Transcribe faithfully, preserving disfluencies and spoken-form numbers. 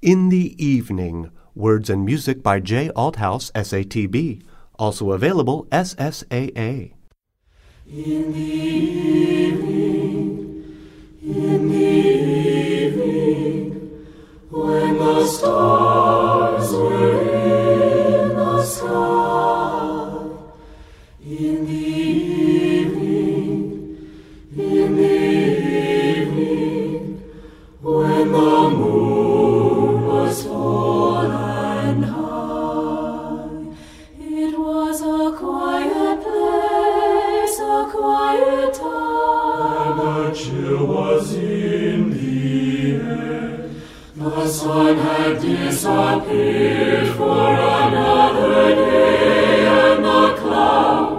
In the Evening, words and music by J. Althouse, S A T B. Also available, S S A A. In the evening, in the evening, when the stars were in the sky, in the evening, in the evening, when the moon was full and high, it was a quiet place, a quiet time, and the chill was in the air. The sun had disappeared for another day, and the clouds